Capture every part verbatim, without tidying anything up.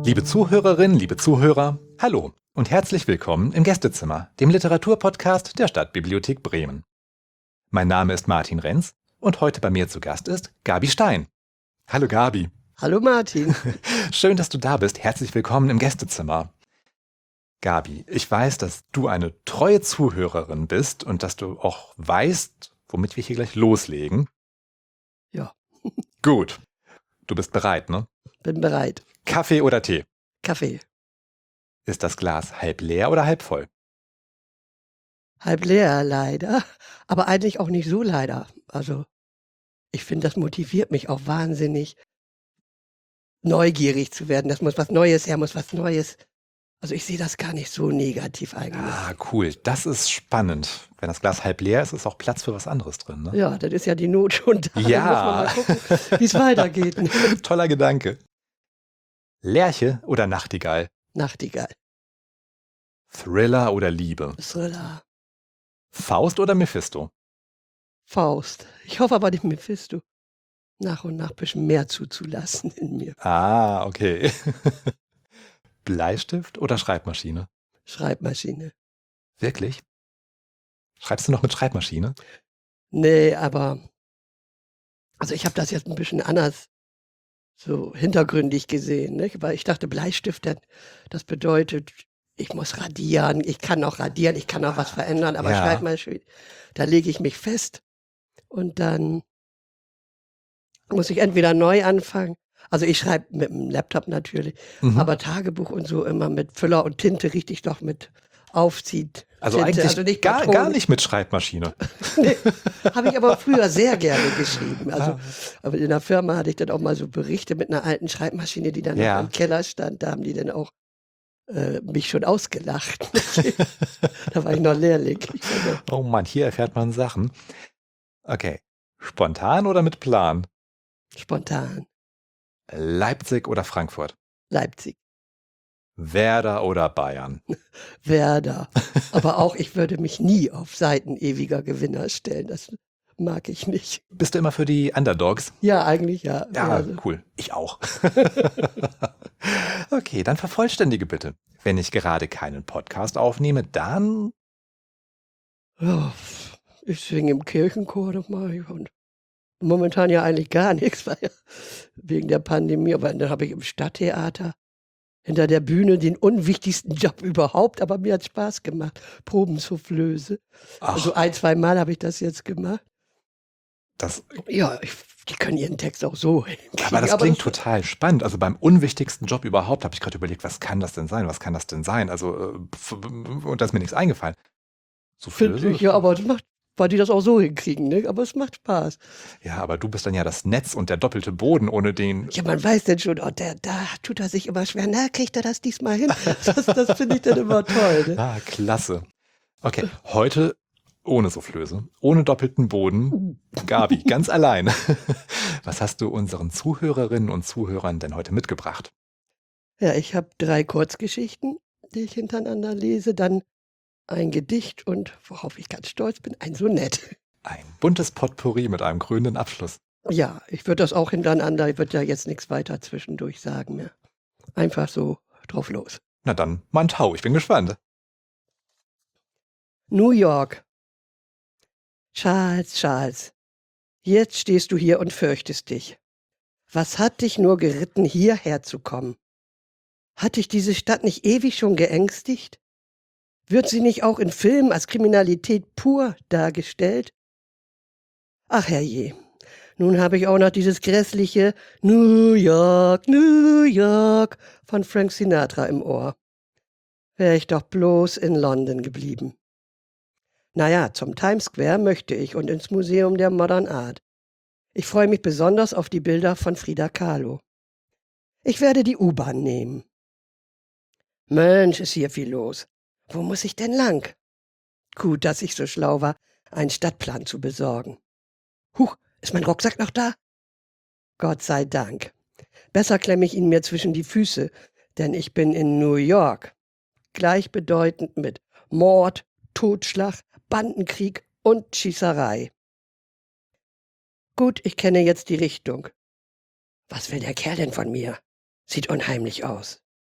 Liebe Zuhörerinnen, liebe Zuhörer, hallo und herzlich willkommen im Gästezimmer, dem Literaturpodcast der Stadtbibliothek Bremen. Mein Name ist Martin Renz und heute bei mir zu Gast ist Gabi Stein. Hallo Gabi. Hallo Martin. Schön, dass du da bist. Herzlich willkommen im Gästezimmer. Gabi, ich weiß, dass du eine treue Zuhörerin bist und dass du auch weißt, womit wir hier gleich loslegen. Ja. Gut. Du bist bereit, ne? Bin bereit. Kaffee oder Tee? Kaffee. Ist das Glas halb leer oder halb voll? Halb leer, leider. Aber eigentlich auch nicht so leider. Also, ich finde, das motiviert mich auch wahnsinnig, neugierig zu werden. Das muss was Neues her, muss was Neues. Also, ich sehe das gar nicht so negativ eigentlich. Ah, cool. Das ist spannend. Wenn das Glas halb leer ist, ist auch Platz für was anderes drin, ne? Ja, das ist ja die Not schon da. Ja. Da muss man mal gucken, wie es weitergeht. Toller Gedanke. Lerche oder Nachtigall? Nachtigall. Thriller oder Liebe? Thriller. Faust oder Mephisto? Faust. Ich hoffe aber, dem Mephisto nach und nach ein bisschen mehr zuzulassen in mir. Ah, okay. Bleistift oder Schreibmaschine? Schreibmaschine. Wirklich? Schreibst du noch mit Schreibmaschine? Nee, aber also ich habe das jetzt ein bisschen anders so hintergründig gesehen, nicht? Weil ich dachte, Bleistift, das das bedeutet, ich muss radieren, ich kann auch radieren, ich kann auch was verändern, aber Ja. Schreibmaschine, da lege ich mich fest und dann muss ich entweder neu anfangen. Also ich schreibe mit dem Laptop natürlich, Mhm. aber Tagebuch und so immer mit Füller und Tinte richtig doch mit Aufzieht. Also Tinte, eigentlich also nicht gar, Patronen. gar nicht mit Schreibmaschine. Nee, habe ich aber früher sehr gerne geschrieben. Also, Ah. aber in der Firma hatte ich dann auch mal so Berichte mit einer alten Schreibmaschine, die dann Ja. noch im Keller stand. Da haben die dann auch äh, mich schon ausgelacht. Da war ich noch Lehrling. Ich war Oh Mann, hier erfährt man Sachen. Okay. Spontan oder mit Plan? noch spontan. Leipzig oder Frankfurt? Leipzig, Werder oder Bayern? Werder. Aber auch, ich würde mich nie auf Seiten ewiger Gewinner stellen. Das mag ich nicht. Bist du immer für die Underdogs? Ja, eigentlich ja. Ja, Also, cool. Ich auch. Okay, dann vervollständige bitte. Wenn ich gerade keinen Podcast aufnehme, dann... ja, ich singe im Kirchenchor, das mache ich. Und momentan ja eigentlich gar nichts, weil ja wegen der Pandemie. Aber dann habe ich im Stadttheater hinter der Bühne den unwichtigsten Job überhaupt, aber mir hat Spaß gemacht. Probensoufflöse. Ach, Also ein, zwei Mal habe ich das jetzt gemacht. das, Ja, ich, die können ihren Text auch so hinkriegen. aber das klingt total spannend. Also beim unwichtigsten Job überhaupt habe ich gerade überlegt, was kann das denn sein? Was kann das denn sein? Also, äh, pf- und da ist mir nichts eingefallen. Finde Soufflöse? ich, ja, aber das macht, weil die das auch so hinkriegen, ne? Aber es macht Spaß. Ja, aber du bist dann ja das Netz und der doppelte Boden, ohne den... Ja, man weiß denn schon, oh, der, da tut er sich immer schwer. Na, kriegt er das diesmal hin? Das, das finde ich dann immer toll. Ne? Ah, klasse. Okay, heute ohne Soufflöse, ohne doppelten Boden. Gabi, ganz allein. Was hast du unseren Zuhörerinnen und Zuhörern denn heute mitgebracht? Ja, ich habe drei Kurzgeschichten, die ich hintereinander lese, dann ein Gedicht und, worauf ich ganz stolz bin, ein Sonett. Ein buntes Potpourri mit einem krönenden Abschluss. Ja, ich würde das auch hintereinander, ich würde ja jetzt nichts weiter zwischendurch sagen mehr. Einfach so drauf los. Na dann, mein Tau, ich bin gespannt. New York. Charles, Charles, jetzt stehst du hier und fürchtest dich. Was hat dich nur geritten, hierher zu kommen? Hat dich diese Stadt nicht ewig schon geängstigt? Wird sie nicht auch in Filmen als Kriminalität pur dargestellt? Ach herrje, nun habe ich auch noch dieses grässliche New York, New York von Frank Sinatra im Ohr. Wäre ich doch bloß in London geblieben. Naja, zum Times Square möchte ich und ins Museum der Modern Art. Ich freue mich besonders auf die Bilder von Frida Kahlo. Ich werde die U-Bahn nehmen. Mensch, ist hier viel los. Wo muss ich denn lang? Gut, dass ich so schlau war, einen Stadtplan zu besorgen. Huch, ist mein Rucksack noch da? Gott sei Dank. Besser klemme ich ihn mir zwischen die Füße, denn ich bin in New York. Gleichbedeutend mit Mord, Totschlag, Bandenkrieg und Schießerei. Gut, ich kenne jetzt die Richtung. Was will der Kerl denn von mir? Sieht unheimlich aus.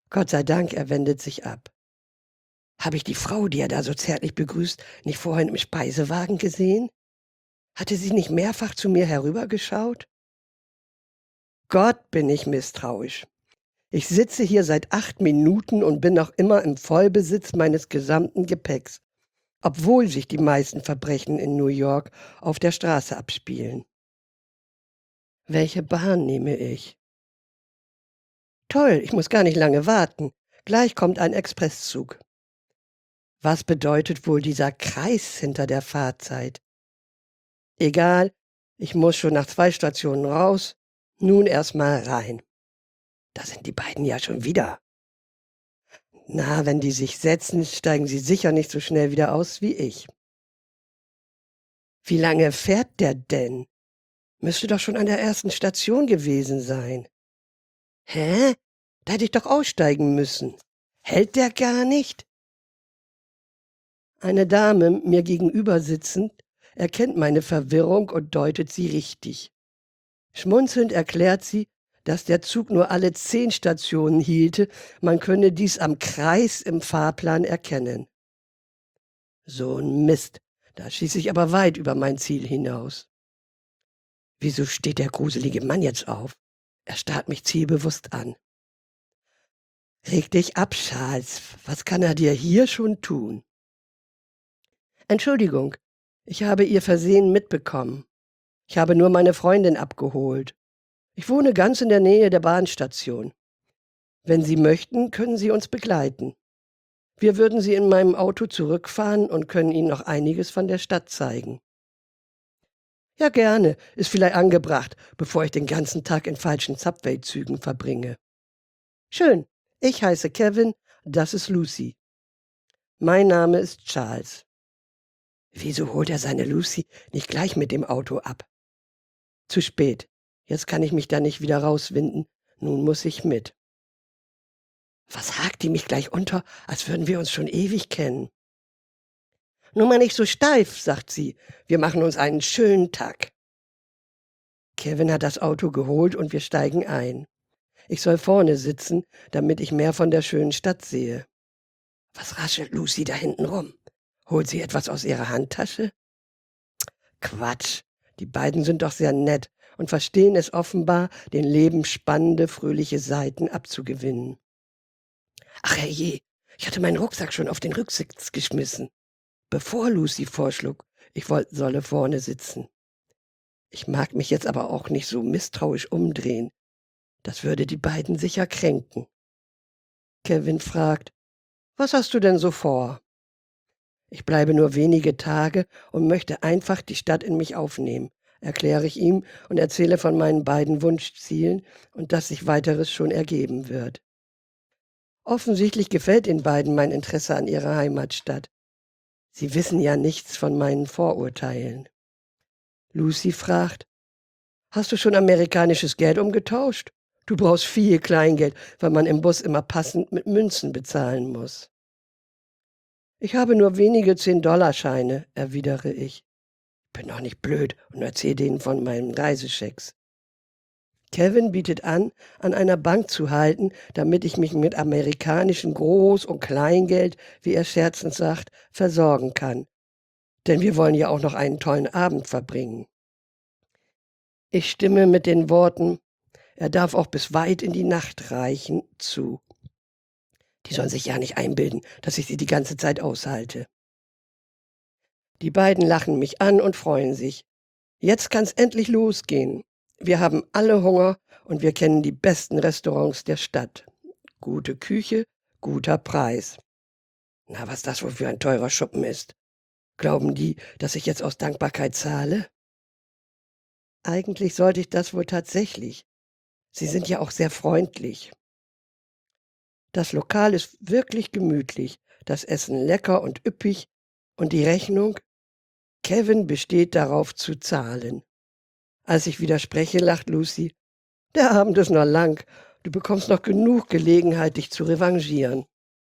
Gott sei Dank, er wendet sich ab. Habe ich die Frau, die er da so zärtlich begrüßt, nicht vorhin im Speisewagen gesehen? Hatte sie nicht mehrfach zu mir herübergeschaut? Gott, bin ich misstrauisch. Ich sitze hier seit acht Minuten und bin noch immer im Vollbesitz meines gesamten Gepäcks, obwohl sich die meisten Verbrechen in New York auf der Straße abspielen. Welche Bahn nehme ich? Toll, ich muss gar nicht lange warten. Gleich kommt ein Expresszug. Was bedeutet wohl dieser Kreis hinter der Fahrzeit? Egal, ich muss schon nach zwei Stationen raus. Nun erst mal rein. Da sind die beiden ja schon wieder. Na, wenn die sich setzen, steigen sie sicher nicht so schnell wieder aus wie ich. Wie lange fährt der denn? Müsste doch schon an der ersten Station gewesen sein. Hä? Da hätte ich doch aussteigen müssen. Hält der gar nicht? Eine Dame, mir gegenüber sitzend, erkennt meine Verwirrung und deutet sie richtig. Schmunzelnd erklärt sie, dass der Zug nur alle zehn Stationen hielte, man könne dies am Kreis im Fahrplan erkennen. So 'n Mist, da schieße ich aber weit über mein Ziel hinaus. Wieso steht der gruselige Mann jetzt auf? Er starrt mich zielbewusst an. Reg dich ab, Charles, was kann er dir hier schon tun? Entschuldigung, ich habe Ihr Versehen mitbekommen. Ich habe nur meine Freundin abgeholt. Ich wohne ganz in der Nähe der Bahnstation. Wenn Sie möchten, können Sie uns begleiten. Wir würden Sie in meinem Auto zurückfahren und können Ihnen noch einiges von der Stadt zeigen. Ja, gerne, ist vielleicht angebracht, bevor ich den ganzen Tag in falschen Subway-Zügen verbringe. Schön, ich heiße Kevin, das ist Lucy. Mein Name ist Charles. Wieso holt er seine Lucy nicht gleich mit dem Auto ab? Zu spät. Jetzt kann ich mich da nicht wieder rauswinden. Nun muss ich mit. Was hakt die mich gleich unter, als würden wir uns schon ewig kennen? Nur mal nicht so steif, sagt sie. Wir machen uns einen schönen Tag. Kevin hat das Auto geholt und wir steigen ein. Ich soll vorne sitzen, damit ich mehr von der schönen Stadt sehe. Was raschelt Lucy da hinten rum? Holt sie etwas aus ihrer Handtasche? Quatsch, die beiden sind doch sehr nett und verstehen es offenbar, den Leben spannende, fröhliche Seiten abzugewinnen. Ach herrje, ich hatte meinen Rucksack schon auf den Rücksitz geschmissen, bevor Lucy vorschlug, ich wollte, solle vorne sitzen. Ich mag mich jetzt aber auch nicht so misstrauisch umdrehen. Das würde die beiden sicher kränken. Kevin fragt, was hast du denn so vor? Ich bleibe nur wenige Tage und möchte einfach die Stadt in mich aufnehmen, erkläre ich ihm und erzähle von meinen beiden Wunschzielen und dass sich weiteres schon ergeben wird. Offensichtlich gefällt den beiden mein Interesse an ihrer Heimatstadt. Sie wissen ja nichts von meinen Vorurteilen. Lucy fragt, hast du schon amerikanisches Geld umgetauscht? Du brauchst viel Kleingeld, weil man im Bus immer passend mit Münzen bezahlen muss. Ich habe nur wenige Zehn-Dollar-Scheine, erwidere ich. Bin doch nicht blöd und erzähle denen von meinen Reisechecks. Kevin bietet an, an einer Bank zu halten, damit ich mich mit amerikanischem Groß- und Kleingeld, wie er scherzend sagt, versorgen kann. Denn wir wollen ja auch noch einen tollen Abend verbringen. Ich stimme mit den Worten, er darf auch bis weit in die Nacht reichen, zu. Die sollen sich ja nicht einbilden, dass ich sie die ganze Zeit aushalte. Die beiden lachen mich an und freuen sich. Jetzt kann's endlich losgehen. Wir haben alle Hunger und wir kennen die besten Restaurants der Stadt. Gute Küche, guter Preis. Na, was das wohl für ein teurer Schuppen ist. Glauben die, dass ich jetzt aus Dankbarkeit zahle? Eigentlich sollte ich das wohl tatsächlich. Sie sind ja auch sehr freundlich. Das Lokal ist wirklich gemütlich, das Essen lecker und üppig und die Rechnung? Kevin besteht darauf zu zahlen. Als ich widerspreche, lacht Lucy. Der Abend ist noch lang. Du bekommst noch genug Gelegenheit, dich zu revanchieren.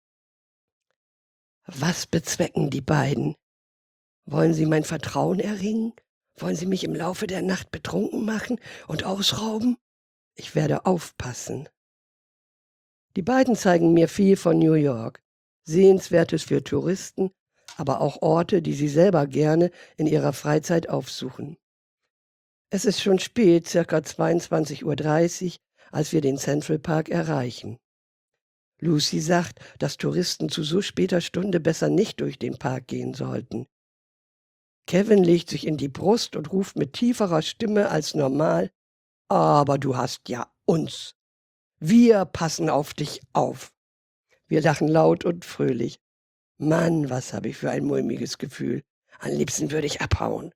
Was bezwecken die beiden? Wollen sie mein Vertrauen erringen? Wollen sie mich im Laufe der Nacht betrunken machen und ausrauben? Ich werde aufpassen. Die beiden zeigen mir viel von New York. Sehenswertes für Touristen, aber auch Orte, die sie selber gerne in ihrer Freizeit aufsuchen. Es ist schon spät, circa zweiundzwanzig Uhr dreißig, als wir den Central Park erreichen. Lucy sagt, dass Touristen zu so später Stunde besser nicht durch den Park gehen sollten. Kevin legt sich in die Brust und ruft mit tieferer Stimme als normal: »Aber du hast ja uns. Wir passen auf dich auf.« Wir lachen laut und fröhlich. Mann, was habe ich für ein mulmiges Gefühl. Am liebsten würde ich abhauen.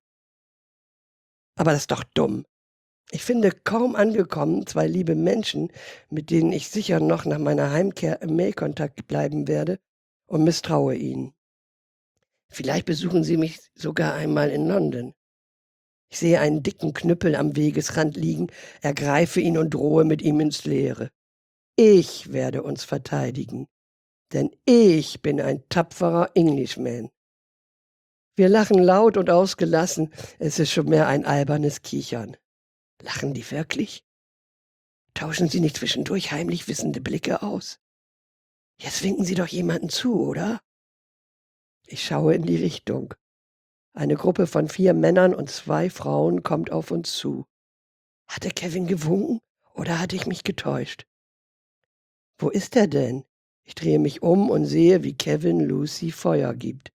Aber das ist doch dumm. Ich finde kaum angekommen zwei liebe Menschen, mit denen ich sicher noch nach meiner Heimkehr im Mailkontakt bleiben werde, und misstraue ihnen. Vielleicht besuchen sie mich sogar einmal in London. Ich sehe einen dicken Knüppel am Wegesrand liegen, ergreife ihn und drohe mit ihm ins Leere. Ich werde uns verteidigen, denn ich bin ein tapferer Englishman. Wir lachen laut und ausgelassen, es ist schon mehr ein albernes Kichern. Lachen die wirklich? Tauschen sie nicht zwischendurch heimlich wissende Blicke aus? Jetzt winken sie doch jemanden zu, oder? Ich schaue in die Richtung. Eine Gruppe von vier Männern und zwei Frauen kommt auf uns zu. Hatte Kevin gewunken oder hatte ich mich getäuscht? Wo ist er denn? Ich drehe mich um und sehe, wie Kevin Lucy Feuer gibt.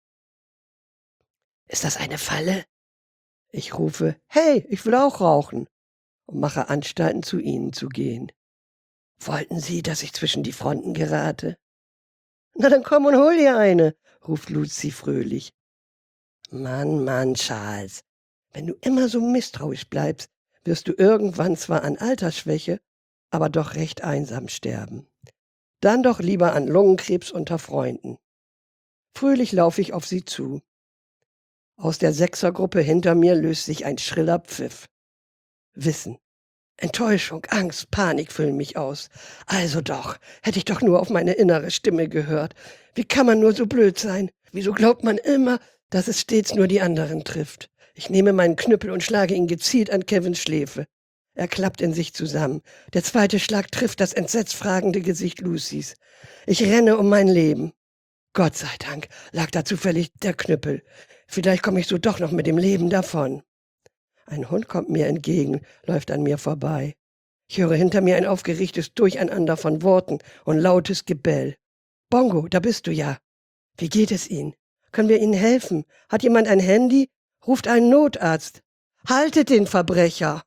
Ist das eine Falle? Ich rufe: »Hey, ich will auch rauchen«, und mache Anstalten, zu ihnen zu gehen. Wollten Sie, dass ich zwischen die Fronten gerate? »Na, dann komm und hol dir eine«, ruft Lucy fröhlich. Mann, Mann, Charles, wenn du immer so misstrauisch bleibst, wirst du irgendwann zwar an Altersschwäche, aber doch recht einsam sterben. Dann doch lieber an Lungenkrebs unter Freunden. Fröhlich laufe ich auf sie zu. Aus der Sechsergruppe hinter mir löst sich ein schriller Pfiff. Wissen, Enttäuschung, Angst, Panik füllen mich aus. Also doch, hätte ich doch nur auf meine innere Stimme gehört. Wie kann man nur so blöd sein? Wieso glaubt man immer, dass es stets nur die anderen trifft? Ich nehme meinen Knüppel und schlage ihn gezielt an Kevins Schläfe. Er klappt in sich zusammen. Der zweite Schlag trifft das entsetzt fragende Gesicht Lucys. Ich renne um mein Leben. Gott sei Dank lag da zufällig der Knüppel. Vielleicht komme ich so doch noch mit dem Leben davon. Ein Hund kommt mir entgegen, läuft an mir vorbei. Ich höre hinter mir ein aufgeregtes Durcheinander von Worten und lautes Gebell. »Bongo, da bist du ja. Wie geht es Ihnen? Können wir Ihnen helfen? Hat jemand ein Handy? Ruft einen Notarzt. Haltet den Verbrecher!«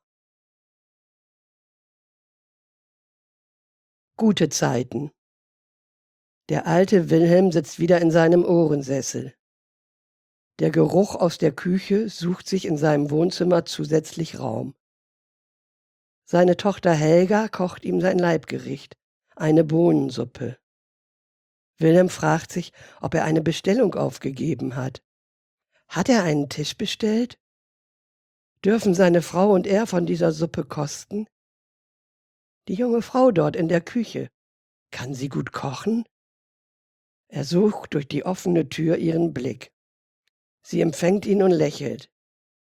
Gute Zeiten. Der alte Wilhelm sitzt wieder in seinem Ohrensessel. Der Geruch aus der Küche sucht sich in seinem Wohnzimmer zusätzlich Raum. Seine Tochter Helga kocht ihm sein Leibgericht, eine Bohnensuppe. Wilhelm fragt sich, ob er eine Bestellung aufgegeben hat. Hat er einen Tisch bestellt? Dürfen seine Frau und er von dieser Suppe kosten? Die junge Frau dort in der Küche, kann sie gut kochen? Er sucht durch die offene Tür ihren Blick. Sie empfängt ihn und lächelt.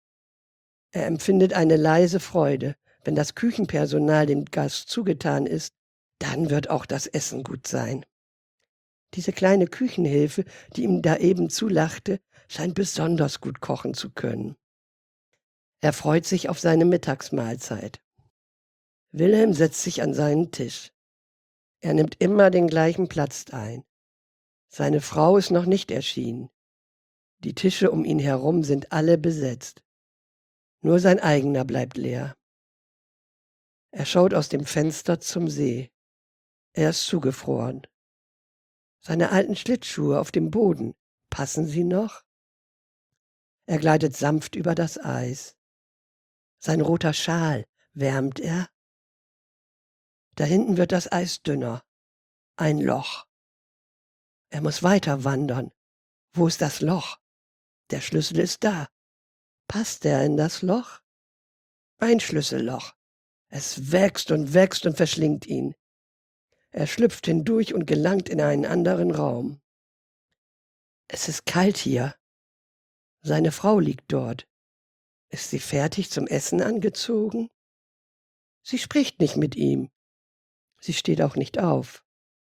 Er empfindet eine leise Freude. Wenn das Küchenpersonal dem Gast zugetan ist, dann wird auch das Essen gut sein. Diese kleine Küchenhilfe, die ihm da eben zulachte, scheint besonders gut kochen zu können. Er freut sich auf seine Mittagsmahlzeit. Wilhelm setzt sich an seinen Tisch. Er nimmt immer den gleichen Platz ein. Seine Frau ist noch nicht erschienen. Die Tische um ihn herum sind alle besetzt. Nur sein eigener bleibt leer. Er schaut aus dem Fenster zum See. Er ist zugefroren. Seine alten Schlittschuhe auf dem Boden, passen sie noch? Er gleitet sanft über das Eis. Sein roter Schal, wärmt er? Da hinten wird das Eis dünner. Ein Loch. Er muss weiter wandern. Wo ist das Loch? Der Schlüssel ist da. Passt er in das Loch? Ein Schlüsselloch. Es wächst und wächst und verschlingt ihn. Er schlüpft hindurch und gelangt in einen anderen Raum. Es ist kalt hier. Seine Frau liegt dort. Ist sie fertig zum Essen angezogen? Sie spricht nicht mit ihm. Sie steht auch nicht auf.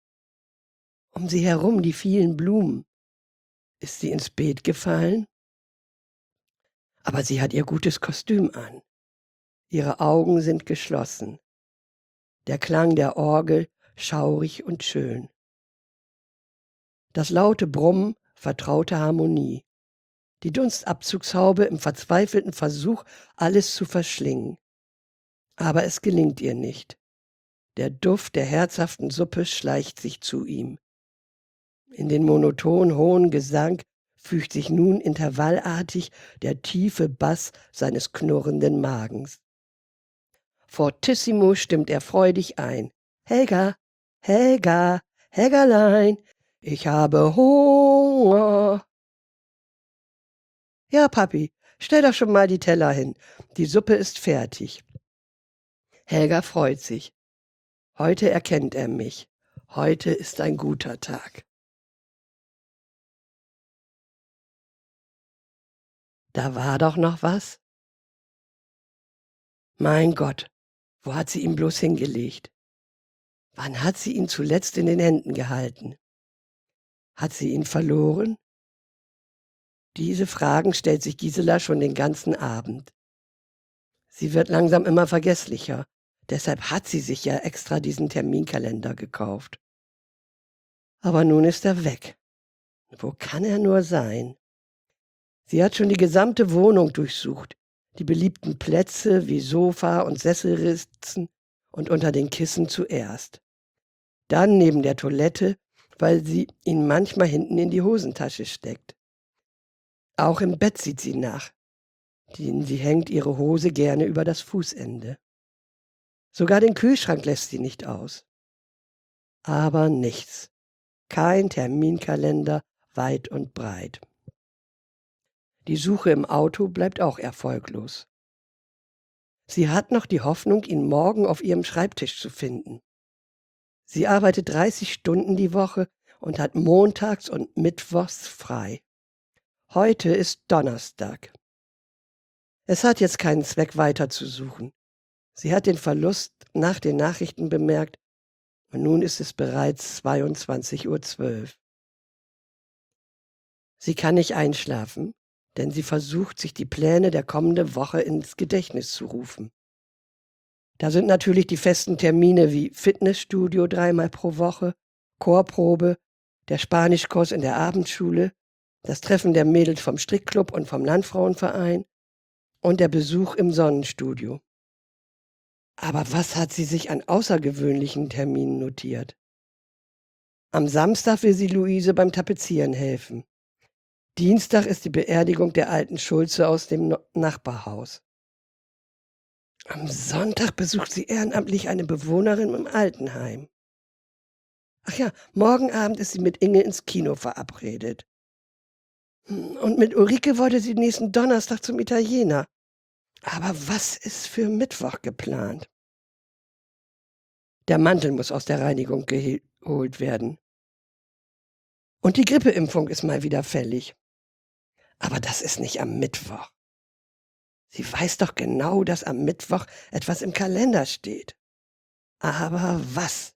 Um sie herum die vielen Blumen. Ist sie ins Beet gefallen? Aber sie hat ihr gutes Kostüm an. Ihre Augen sind geschlossen. Der Klang der Orgel schaurig und schön. Das laute Brummen, vertraute Harmonie. Die Dunstabzugshaube im verzweifelten Versuch, alles zu verschlingen. Aber es gelingt ihr nicht. Der Duft der herzhaften Suppe schleicht sich zu ihm. In den monoton hohen Gesang fügt sich nun intervallartig der tiefe Bass seines knurrenden Magens. Fortissimo stimmt er freudig ein. Helga, Helga, Helgerlein, ich habe Hunger. Ja, Papi, stell doch schon mal die Teller hin. Die Suppe ist fertig. Helga freut sich. Heute erkennt er mich. Heute ist ein guter Tag. Da war doch noch was? Mein Gott, wo hat sie ihn bloß hingelegt? Wann hat sie ihn zuletzt in den Händen gehalten? Hat sie ihn verloren? Diese Fragen stellt sich Gisela schon den ganzen Abend. Sie wird langsam immer vergesslicher. Deshalb hat sie sich ja extra diesen Terminkalender gekauft. Aber nun ist er weg. Wo kann er nur sein? Sie hat schon die gesamte Wohnung durchsucht, die beliebten Plätze wie Sofa und Sesselritzen und unter den Kissen zuerst. Dann neben der Toilette, weil sie ihn manchmal hinten in die Hosentasche steckt. Auch im Bett sieht sie nach, denn sie hängt ihre Hose gerne über das Fußende. Sogar den Kühlschrank lässt sie nicht aus. Aber nichts. Kein Terminkalender weit und breit. Die Suche im Auto bleibt auch erfolglos. Sie hat noch die Hoffnung, ihn morgen auf ihrem Schreibtisch zu finden. Sie arbeitet dreißig Stunden die Woche und hat montags und mittwochs frei. Heute ist Donnerstag. Es hat jetzt keinen Zweck, weiter zu suchen. Sie hat den Verlust nach den Nachrichten bemerkt und nun ist es bereits zweiundzwanzig Uhr zwölf. Sie kann nicht einschlafen, denn sie versucht, sich die Pläne der kommenden Woche ins Gedächtnis zu rufen. Da sind natürlich die festen Termine wie Fitnessstudio dreimal pro Woche, Chorprobe, der Spanischkurs in der Abendschule, das Treffen der Mädels vom Strickclub und vom Landfrauenverein und der Besuch im Sonnenstudio. Aber was hat sie sich an außergewöhnlichen Terminen notiert? Am Samstag will sie Luise beim Tapezieren helfen. Dienstag ist die Beerdigung der alten Schulze aus dem No- Nachbarhaus. Am Sonntag besucht sie ehrenamtlich eine Bewohnerin im Altenheim. Ach ja, morgen Abend ist sie mit Inge ins Kino verabredet. Hm, Und mit Ulrike wollte sie nächsten Donnerstag zum Italiener. Aber was ist für Mittwoch geplant? Der Mantel muss aus der Reinigung geholt werden. Und die Grippeimpfung ist mal wieder fällig. Aber das ist nicht am Mittwoch. Sie weiß doch genau, dass am Mittwoch etwas im Kalender steht. Aber was?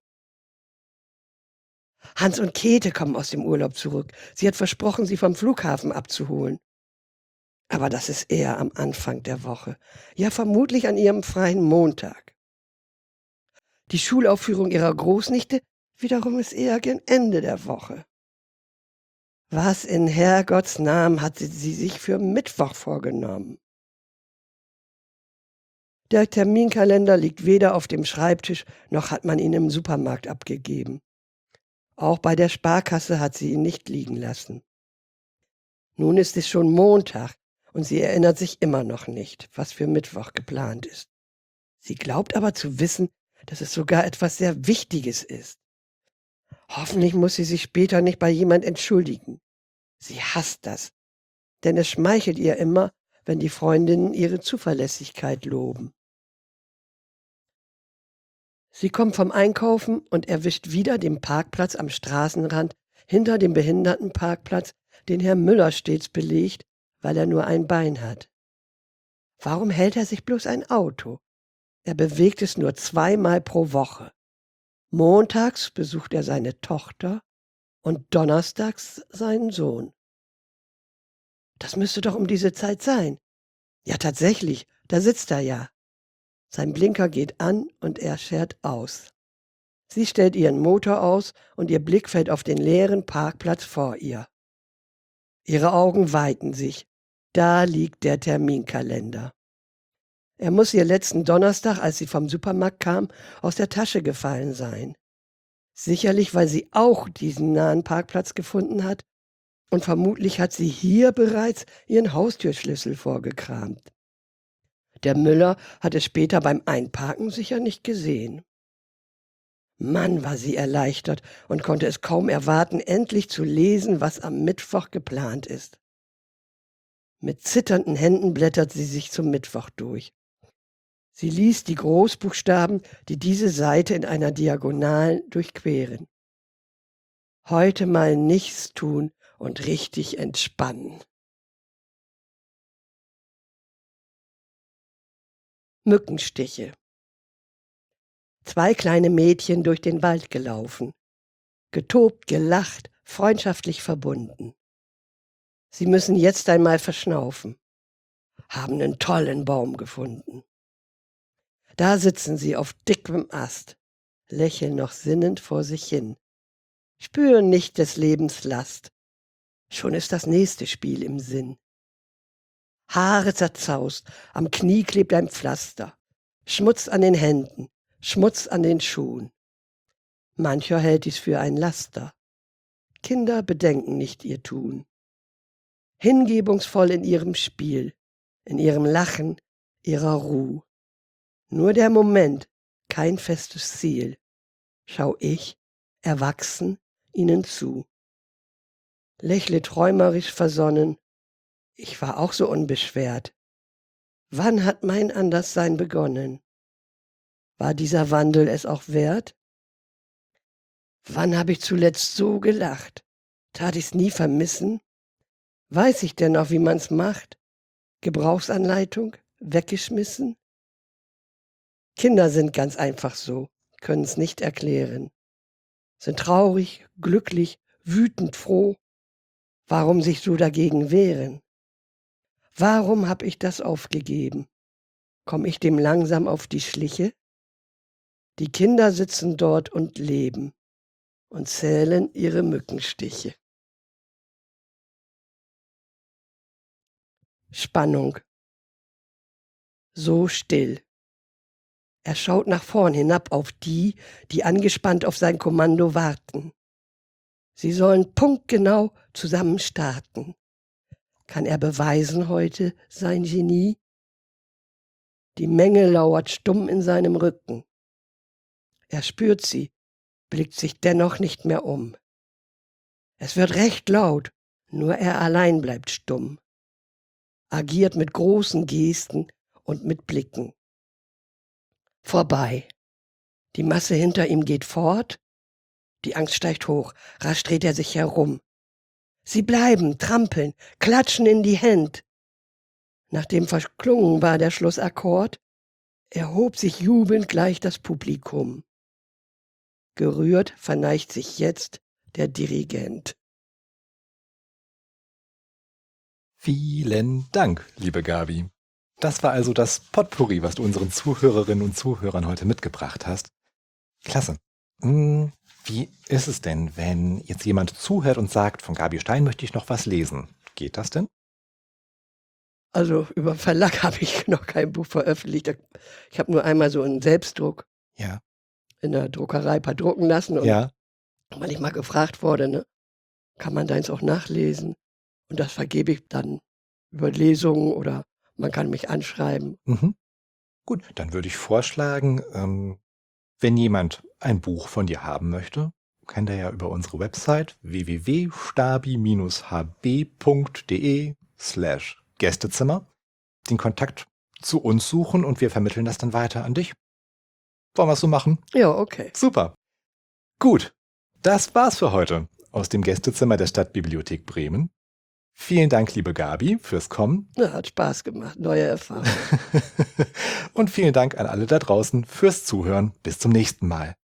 Hans und Käthe kommen aus dem Urlaub zurück. Sie hat versprochen, sie vom Flughafen abzuholen. Aber das ist eher am Anfang der Woche. Ja, vermutlich an ihrem freien Montag. Die Schulaufführung ihrer Großnichte wiederum ist eher gegen Ende der Woche. Was in Herrgotts Namen hat sie, sie sich für Mittwoch vorgenommen? Der Terminkalender liegt weder auf dem Schreibtisch, noch hat man ihn im Supermarkt abgegeben. Auch bei der Sparkasse hat sie ihn nicht liegen lassen. Nun ist es schon Montag und sie erinnert sich immer noch nicht, was für Mittwoch geplant ist. Sie glaubt aber zu wissen, dass es sogar etwas sehr Wichtiges ist. Hoffentlich muss sie sich später nicht bei jemand entschuldigen. Sie hasst das, denn es schmeichelt ihr immer, wenn die Freundinnen ihre Zuverlässigkeit loben. Sie kommt vom Einkaufen und erwischt wieder den Parkplatz am Straßenrand hinter dem Behindertenparkplatz, den Herr Müller stets belegt, weil er nur ein Bein hat. Warum hält er sich bloß ein Auto? Er bewegt es nur zweimal pro Woche. Montags besucht er seine Tochter und donnerstags seinen Sohn. Das müsste doch um diese Zeit sein. Ja, tatsächlich, da sitzt er ja. Sein Blinker geht an und er schert aus. Sie stellt ihren Motor aus und ihr Blick fällt auf den leeren Parkplatz vor ihr. Ihre Augen weiten sich. Da liegt der Terminkalender. Er muss ihr letzten Donnerstag, als sie vom Supermarkt kam, aus der Tasche gefallen sein. Sicherlich, weil sie auch diesen nahen Parkplatz gefunden hat, und vermutlich hat sie hier bereits ihren Haustürschlüssel vorgekramt. Der Müller hat es später beim Einparken sicher nicht gesehen. Mann, war sie erleichtert und konnte es kaum erwarten, endlich zu lesen, was am Mittwoch geplant ist. Mit zitternden Händen blättert sie sich zum Mittwoch durch. Sie liest die Großbuchstaben, die diese Seite in einer Diagonalen durchqueren. Heute mal nichts tun und richtig entspannen. Mückenstiche. Zwei kleine Mädchen durch den Wald gelaufen, getobt, gelacht, freundschaftlich verbunden. Sie müssen jetzt einmal verschnaufen, haben einen tollen Baum gefunden. Da sitzen sie auf dickem Ast, lächeln noch sinnend vor sich hin, spüren nicht des Lebens Last. Schon ist das nächste Spiel im Sinn. Haare zerzaust, am Knie klebt ein Pflaster, Schmutz an den Händen, Schmutz an den Schuhen. Mancher hält dies für ein Laster. Kinder bedenken nicht ihr Tun. Hingebungsvoll in ihrem Spiel, in ihrem Lachen, ihrer Ruh. Nur der Moment, kein festes Ziel. Schau ich, erwachsen, ihnen zu. Lächle träumerisch versonnen. Ich war auch so unbeschwert. Wann hat mein Anderssein begonnen? War dieser Wandel es auch wert? Wann hab ich zuletzt so gelacht? Tat ich's nie vermissen? Weiß ich denn noch, wie man's macht? Gebrauchsanleitung? Weggeschmissen? Kinder sind ganz einfach so, können's nicht erklären. Sind traurig, glücklich, wütend, froh. Warum sich so dagegen wehren? Warum hab ich das aufgegeben? Komm ich dem langsam auf die Schliche? Die Kinder sitzen dort und leben und zählen ihre Mückenstiche. Spannung. So still. Er schaut nach vorn hinab auf die, die angespannt auf sein Kommando warten. Sie sollen punktgenau zusammen starten. Kann er beweisen heute sein Genie? Die Menge lauert stumm in seinem Rücken. Er spürt sie, blickt sich dennoch nicht mehr um. Es wird recht laut, nur er allein bleibt stumm. Agiert mit großen Gesten und mit Blicken. Vorbei. Die Masse hinter ihm geht fort. Die Angst steigt hoch, rasch dreht er sich herum. Sie bleiben, trampeln, klatschen in die Hände. Nachdem verklungen war der Schlussakkord, erhob sich jubelnd gleich das Publikum. Gerührt verneigt sich jetzt der Dirigent. Vielen Dank, liebe Gabi. Das war also das Potpourri, was du unseren Zuhörerinnen und Zuhörern heute mitgebracht hast. Klasse. Hm, wie ist es denn, wenn jetzt jemand zuhört und sagt, von Gabi Stein möchte ich noch was lesen? Geht das denn? Also über Verlag habe ich noch kein Buch veröffentlicht. Ich habe nur einmal so einen Selbstdruck Ja. in der Druckerei ein paar drucken lassen. Und Ja. weil ich mal gefragt wurde, ne, kann man deins auch nachlesen? Und das vergebe ich dann über Lesungen oder man kann mich anschreiben. Mhm. Gut, dann würde ich vorschlagen, ähm, wenn jemand ein Buch von dir haben möchte, kann der ja über unsere Website w w w punkt stabi Bindestrich h b punkt d e slash Gästezimmer den Kontakt zu uns suchen und wir vermitteln das dann weiter an dich. Wollen wir es so machen? Ja, okay. Super. Gut, das war's für heute aus dem Gästezimmer der Stadtbibliothek Bremen. Vielen Dank, liebe Gabi, fürs Kommen. Ja, hat Spaß gemacht, neue Erfahrungen. Und vielen Dank an alle da draußen fürs Zuhören. Bis zum nächsten Mal.